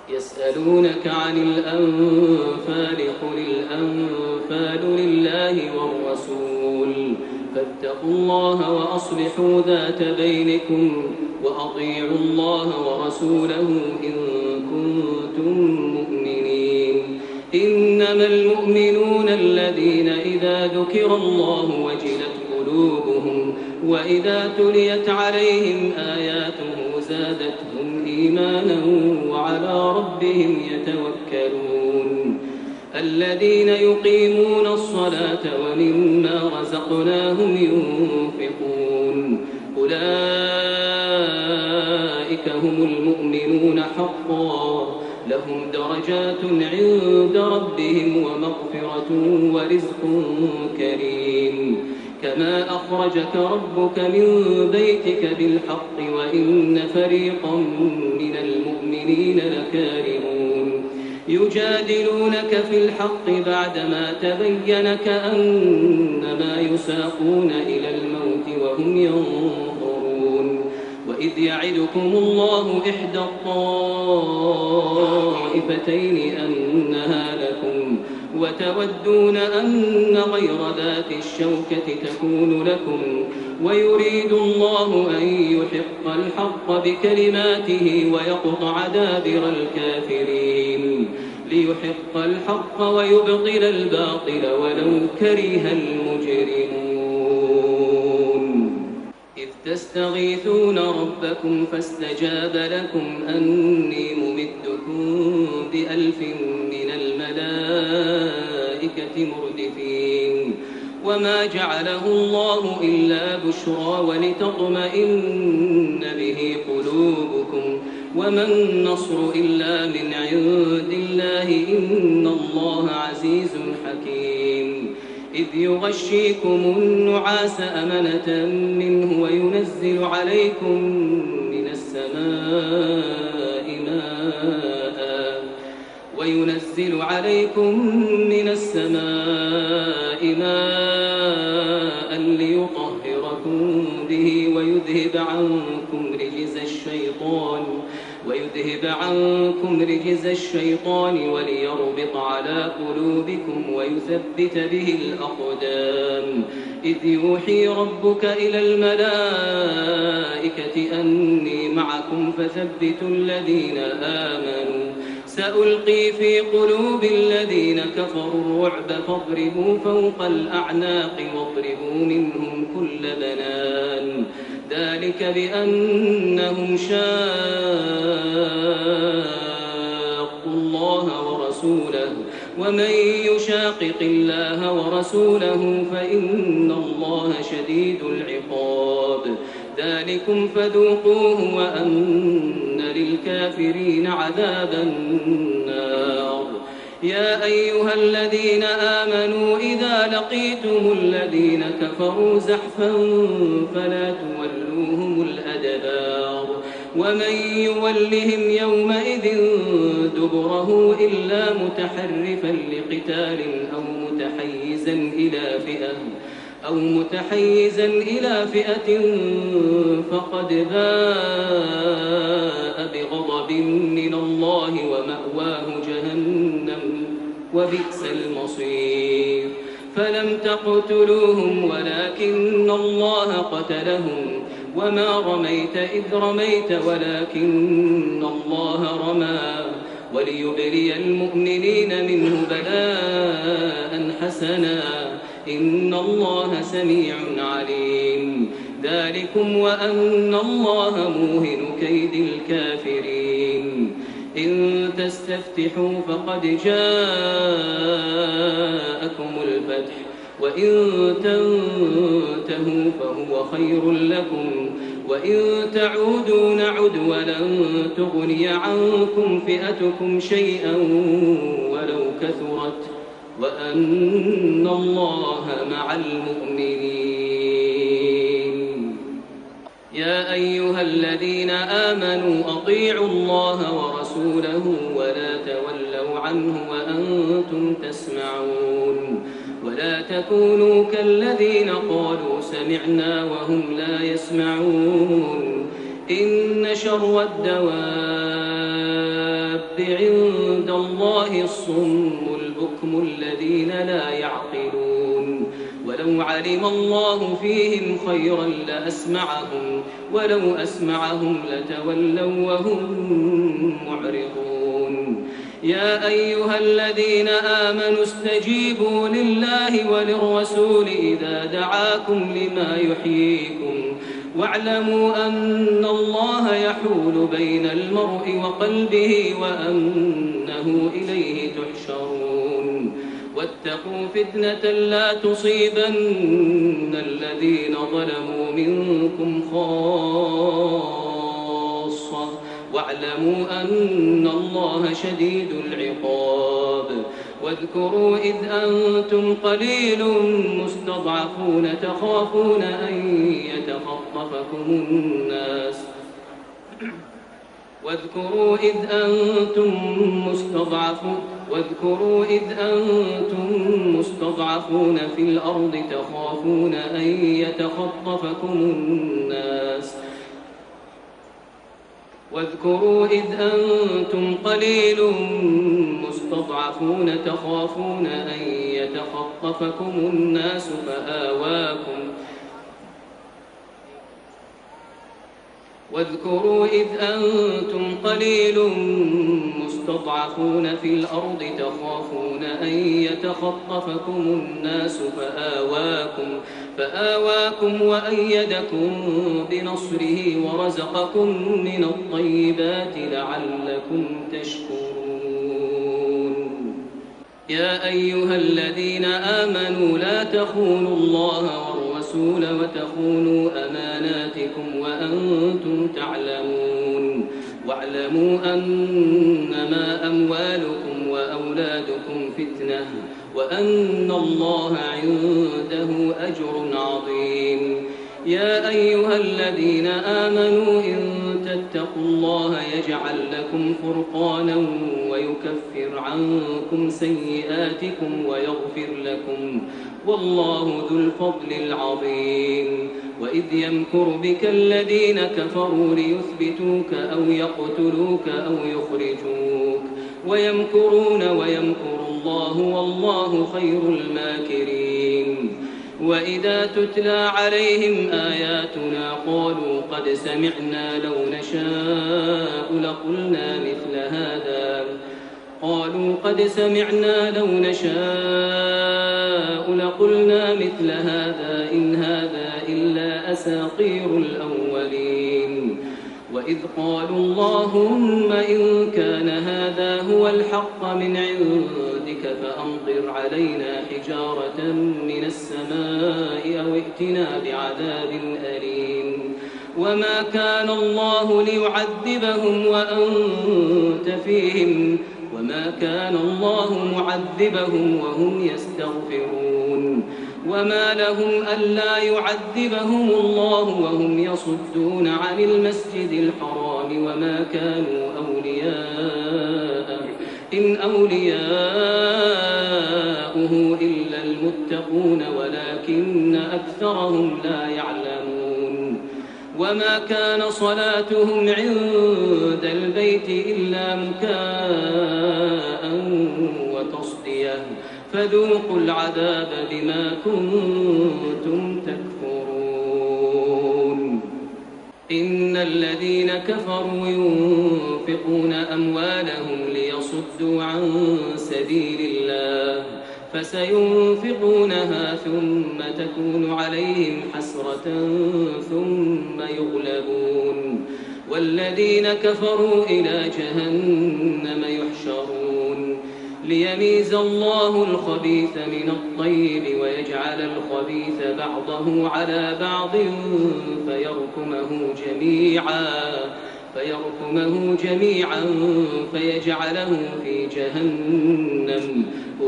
يسألونك عن الأنفال قل الأنفال لله والرسول فاتقوا الله وأصلحوا ذات بينكم وأطيعوا الله ورسوله إن كنتم مؤمنين. إنما المؤمنون الذين إذا ذكر الله وجلت قلوبهم وإذا تليت عليهم آياته زادتهم إيمانا وعلى ربهم يتوكلون. الذين يقيمون الصلاة ومما رزقناهم ينفقون أولئك هم المؤمنون حقا لهم درجات عند ربهم ومغفرة ورزق كريم. كما أخرجك ربك من بيتك بالحق وإن فريقا من المؤمنين لكارهون. يجادلونك في الحق بعدما تبين كأنما يساقون إلى الموت وهم ينظرون. وإذ يعدكم الله إحدى الطائفتين أنها لكم وتودون أن غير ذات الشوكة تكون لكم ويريد الله أن يحق الحق بكلماته ويقطع دابر الكافرين ليحق الحق ويبطل الباطل ولو كره المجرمون. إذ تستغيثون ربكم فاستجاب لكم أني ممدكم ب1000 من الملائكة مردفين. وما جعله الله إلا بشرى ولتطمئن به قلوبكم وما النصر إلا من عند الله إن الله عزيز حكيم. إذ يغشيكم النعاس أمنة منه وينزل عليكم من السماء ماء ليطهركم به ويذهب عنكم رجز الشيطان وليربط على قلوبكم ويثبت به الأقدام. إذ يوحي ربك إلى الملائكة أني معكم فثبتوا الذين آمنوا سألقي في قلوب الذين كفروا الرعب فاضربوا فوق الأعناق واضربوا منهم كل بنان. ذلك بأنهم شاقوا الله ورسوله ومن يشاقق الله ورسوله فإن الله شديد العقاب. ذلكم فذوقوه وأن للكافرين عذاب النار. يا أيها الذين آمنوا إذا لقيتم الذين كفروا زحفا فلا تولوهم الأدبار ومن يولهم يومئذ دبره إلا متحرفا لقتال أو متحيزا إلى فئة فقد باء بغضب من الله ومأواه جهنم وبئس المصير. فلم تقتلوهم ولكن الله قتلهم وما رميت إذ رميت ولكن الله رمى وليبلي المؤمنين منه بلاء حسنا إن الله سميع عليم. ذلكم وأن الله موهن كيد الكافرين. إن تستفتحوا فقد جاءكم الفتح وإن تنتهوا فهو خير لكم وإن تعودوا نعد ولن تغني عنكم فئتكم شيئا ولو كثرت وأن الله مع المؤمنين. يا أيها الذين آمنوا أطيعوا الله ورسوله ولا تولوا عنه وأنتم تسمعون. ولا تكونوا كالذين قالوا سمعنا وهم لا يسمعون. إن شر الدواب عند الله الصم البكم الذين لا يعقلون ولو علم الله فيهم خيرا لأسمعهم ولو أسمعهم لتولوا وهم معرضون يا أيها الذين آمنوا استجيبوا لله وللرسول إذا دعاكم لما يحييكم واعلموا أن الله يحول بين المرء وقلبه وأنه إليه تحشرون واتقوا فتنة لا تصيبن الذين ظلموا منكم خاصة واعلموا أن الله شديد العقاب واذكروا إذ أنتم قليل مستضعفون تخافون أن يتخطفكم الناس واذكروا إذ أنتم مستضعفون في الأرض تخافون أن يتخطفكم الناس واذكروا إذ أنتم قليل مستضعفون تخافون أن يتخطفكم الناس واذكروا إذ أنتم قليل مستضعفون في الأرض تخافون أن يتخطفكم الناس فآواكم وأيدكم بنصره ورزقكم من الطيبات لعلكم تشكرون يا أيها الذين آمنوا لا تخونوا الله والرسول وتخونوا أماناتكم وأنتم تعلمون واعلموا أنما أموالكم وأولادكم فتنة وأن الله عنده أجر عظيم يا أيها الذين آمنوا إن تتقوا الله يجعل لكم فرقانا ويكفر عنكم سيئاتكم ويغفر لكم والله ذو الفضل العظيم وإذ يمكر بك الذين كفروا ليثبتوك أو يقتلوك أو يخرجوك ويمكرون ويمكر الله والله خير الماكرين وإذا تتلى عليهم آياتنا قالوا قد سمعنا لو نشاء لقلنا مثل هذا إن هذا إلا أساطير الأولين وإذ قالوا اللهم إن كان هذا هو الحق من عندك فأمطر علينا حجارة من السماء أو ائتنا بعذاب أليم وما كان الله ليعذبهم وأنت فيهم وما كان الله معذبهم وهم يستغفرون وما لهم ألا يعذبهم الله وهم يصدون عن المسجد الحرام وما كانوا أولياءه إن أولياؤه إلا المتقون ولكن أكثرهم لا يعلمون وما كان صلاتهم عند البيت إلا مكاء وتصدية فذوقوا العذاب بما كنتم تكفرون إن الذين كفروا ينفقون أموالهم ليصدوا عن سبيل الله فسينفقونها ثم تكون عليهم حسرة ثم يغلبون والذين كفروا إلى جهنم يحشرون ليميز الله الخبيث من الطيب ويجعل الخبيث بعضه على بعض فيركمه جميعا فيجعله في جهنم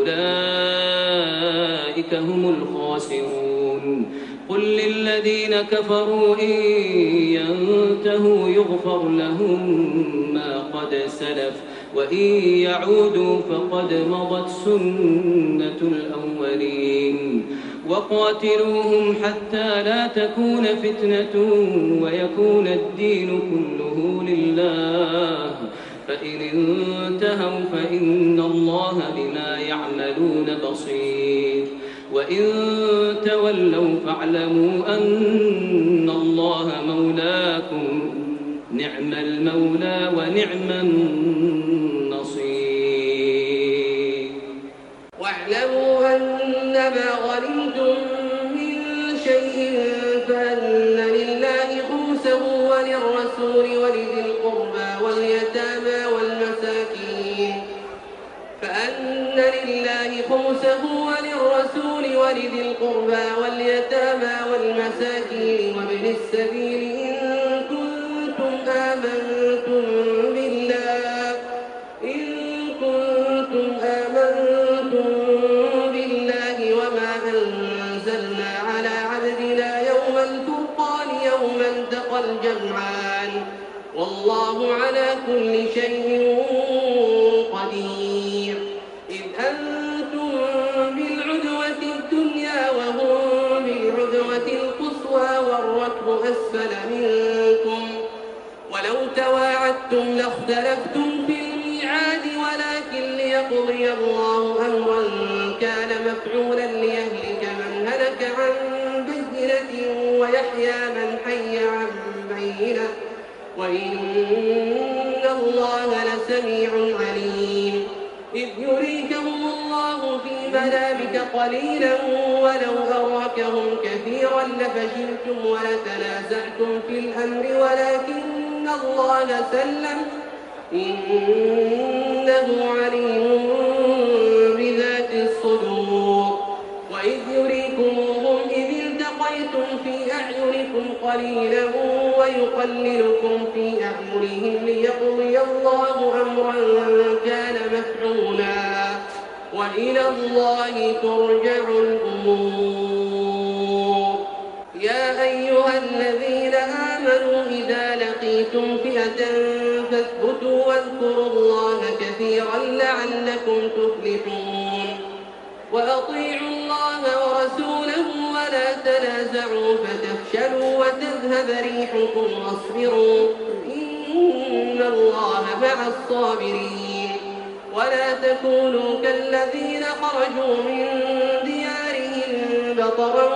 أولئك هم الخاسرون قل للذين كفروا إن ينتهوا يغفر لهم ما قد سلف وإن يعودوا فقد مضت سنة الأولين وقاتلوهم حتى لا تكون فتنة ويكون الدين كله لله فإن انتهوا فإن الله بما يعملون بصير وإن تولوا فاعلموا أن الله مولاكم نعم المولى ونعم النصير واعلموا أنما غنمتم من شيء فأن لله خمسه وللرسول ولذي القربى واليتامى والمساكين ولذي القربى واليتامى والمساكين وابن السبيل إن كنتم آمنتم بالله وما أنزلنا على عبدنا يوم الفرقان يوم التقى الجمعان والله على كل شيء قدير إذ أنتم بالعدوة الدنيا وهم بالعدوة القصوى والركب أسفل منكم ولو تواعدتم لاختلفتم في الميعاد ولكن ليقضي الله أمرا كان مفعولا ليهلك من هلك عن بينة ويحيى من حي عن بينة وإن الله لسميع عليم إذ يريكهم الله في منامك قليلا ولو أراكهم كثيرا لفشلتم ولتنازعتم في الأمر ولكن الله سلم إنه عليم بذات الصدور وإذ يريكمهم إذ التقيتم في أعينكم قليلا ويقللكم في أعينهم ليقضي الله أمرا كان مفعولا وإلى الله ترجع الأمور يا أيها الذين آمنوا إذا لقيتم فئة فاثبتوا واذكروا الله كثيرا لعلكم تفلحون وأطيعوا الله ورسوله ولا تنازعوا فتفشلوا وتذهب ريحكم واصبروا إن الله مع الصابرين ولا تكونوا كالذين خرجوا من ديارهم بطرا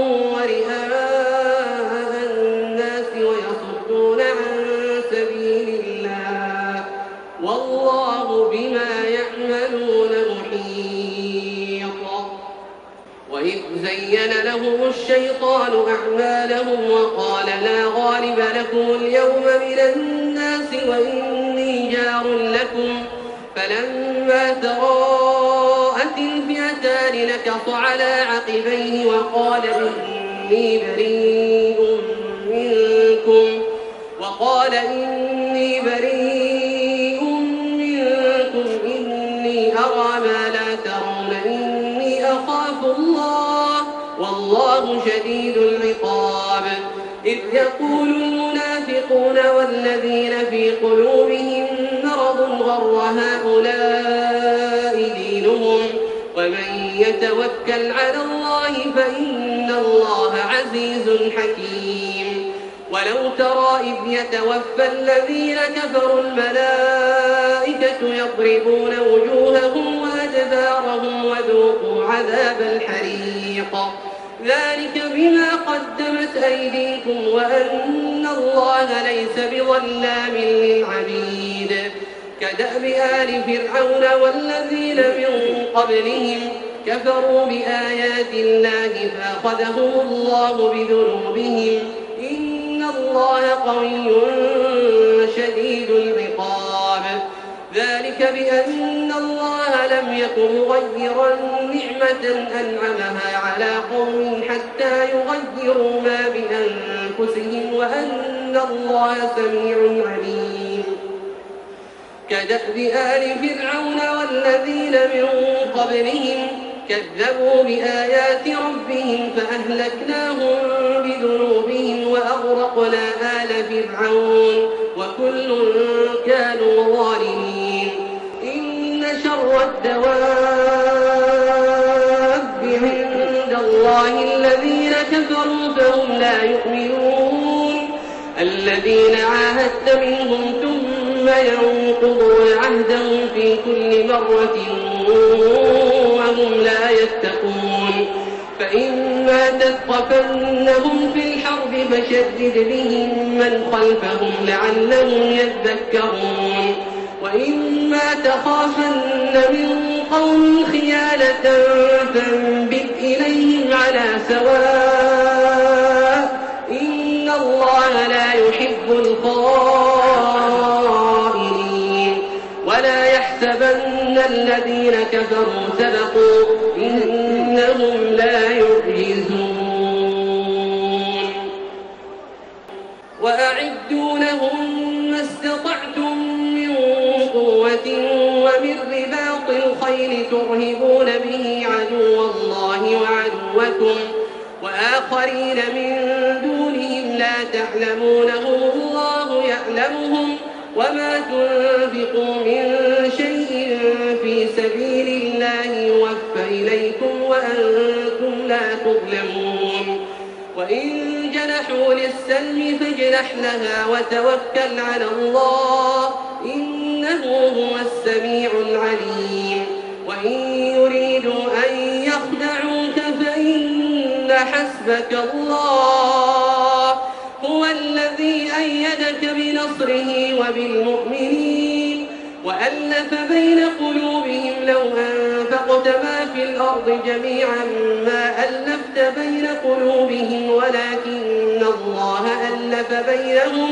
ورئاء الناس ويصدون عن سبيل الله والله بما يعملون محيط وإذ زين لهم الشيطان أعمالهم وقال لا غالب لكم اليوم من الناس وإني جار لكم فلما تراءت الفئتان نكص على عقبيه وقال إني بريء منكم إني أرى ما لا ترون إني أخاف الله والله شديد العقاب إذ يقول المنافقون والذين في قلوبهم مرض غر هؤلاء دينهم ومن يتوكل على الله فإن الله عزيز حكيم ولو ترى إذ يتوفى الذين كفروا الملائكة يضربون وجوههم وأدبارهم وذوقوا عذاب الحريق ذلك بما قدمت أيديكم وأن الله ليس بظلام للعبيد كدأب آل فرعون والذين من قبلهم كفروا بآيات الله فأخذهم الله بذنوبهم إن الله قوي شديد العقاب ذلك بأن الله لم يكن مغيرا نعمة أنعمها على قوم حتى يغيروا ما بأنفسهم وأن الله سميع عليم كدأب آل فرعون والذين من قبلهم كذبوا بآيات ربهم فأهلكناهم بذنوبهم وأغرقنا آل فرعون وكل كانوا ظالمين إن شر الدواب عند الله الذين كفروا فهم لا يؤمنون الذين عاهدت منهم ثم ثم ينقضون عهدهم في كل مرة وهم لا يتقون فإما تثقفنهم في الحرب فشدد بهم من خلفهم لعلهم يذكرون وإما تخافن من قوم خيانة فانبذ إليهم على سواء إن الله لا يحب الخائنين ولا يحسبن الذين كفروا سبقوا إنهم لا يعجزون وأعدوا لهم ما استطعتم من قوة ومن رباط الخيل ترهبون به عدو الله وعدوكم وآخرين من دونهم لا تعلمونهم الله يعلمهم وما تنفقوا من شيء في سبيل الله يوفى إليكم وأنتم لا تظلمون وإن جنحوا للسلم فاجنح لها وتوكل على الله إنه هو السميع العليم وإن يريدوا أن يخدعوك فإن حسبك الله هو الذي أيدك بنصره وبالمؤمنين وألف بين قلوبهم لو أنفقت ما في الأرض جميعا ما ألفت بين قلوبهم ولكن الله ألف بينهم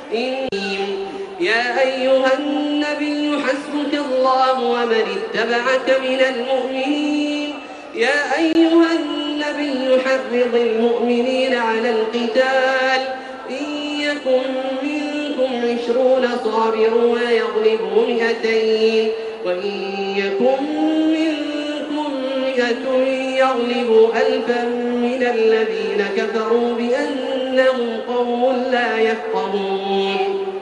يا أيها النبي حسبك الله ومن اتبعك من المؤمنين يا أيها النبي حرض المؤمنين على القتال إن يكن منكم 20 صابرون يغلبوا 200 وإن يكن منكم 100 يغلبوا 1000 من الذين كفروا بأنهم قوم لا يفقهون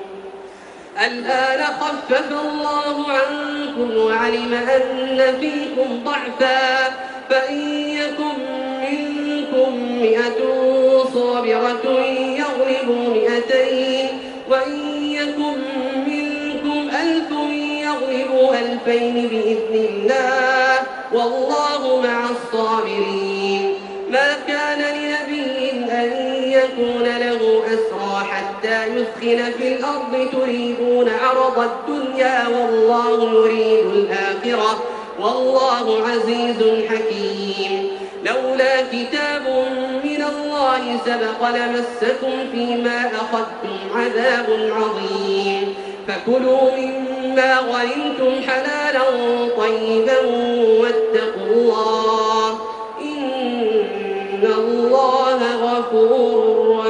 الآن خفف الله عنكم وعلم أن فيكم ضعفا فإن يكن منكم 100 صابرة يغلبوا 200 وإن يكن منكم 1000 يغلبوا 2000 بإذن الله والله مع الصابرين ما كان لنبي أن يكون له أسرى حتى يثخن في الأرض تريدون عرض الدنيا والله يريد الآخرة والله عزيز حكيم لولا كتاب من الله سبق لمسكم فيما أخذتم عذاب عظيم فكلوا مما غنمتم حلالا طيبا واتقوا الله إن الله غفور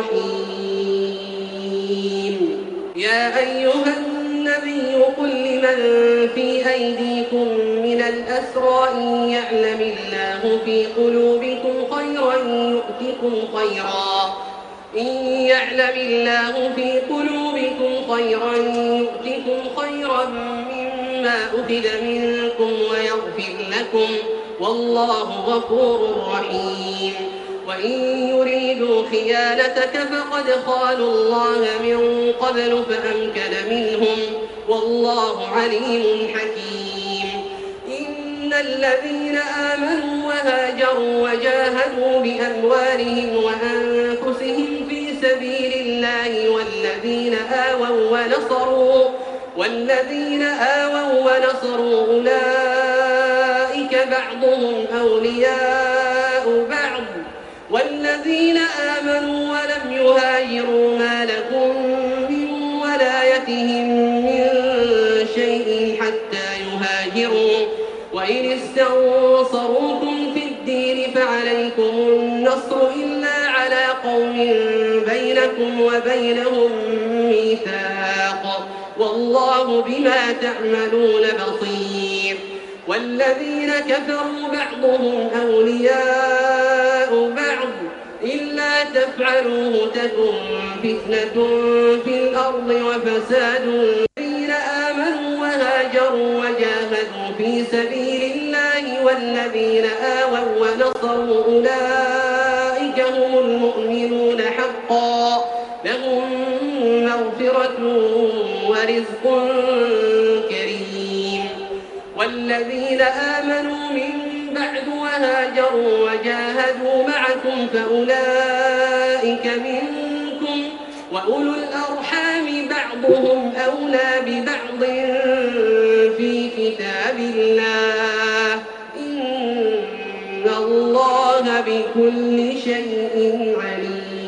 رحيم يا أيها النبي قل لمن في أيديكم من الأسرى إن يعلم الله في قلوبكم خيرا يؤتكم خيرا إن يعلم الله في قلوبكم خيرا يؤتكم خيرا مما أخذ منكم ويغفر لكم والله غفور رحيم وإن يريدوا خيانتك فقد خانوا الله من قبل فأمكن منهم والله عليم حكيم إن الذين آمنوا وهاجروا وجاهدوا بأموالهم وأنفسهم في سبيل الله والذين آووا ونصروا أولئك بعضهم أولياء بعض والذين آمنوا ولم يهاجروا ما لكم من ولايتهم من شيء حتى يهاجروا وإن استنصروكم في الدين فعليكم النصر إلا على قوم بينكم وبينهم ميثاق والله بما تعملون بصير والذين كفروا بعضهم أولياء بعض إلا تفعلوه تكن فتنة في الأرض وفساد الذين آمنوا وهاجروا وجاهدوا في سبيل الله والذين آووا ونصروا أولئك هم المؤمنون حقا لهم مغفرة ورزق كريم. والذين آمنوا من بعد وهاجروا وجاهدوا معكم فأولئك منكم، وأولو الأرحام بعضهم أولى ببعض في كتاب الله، إن الله بكل شيء عليم.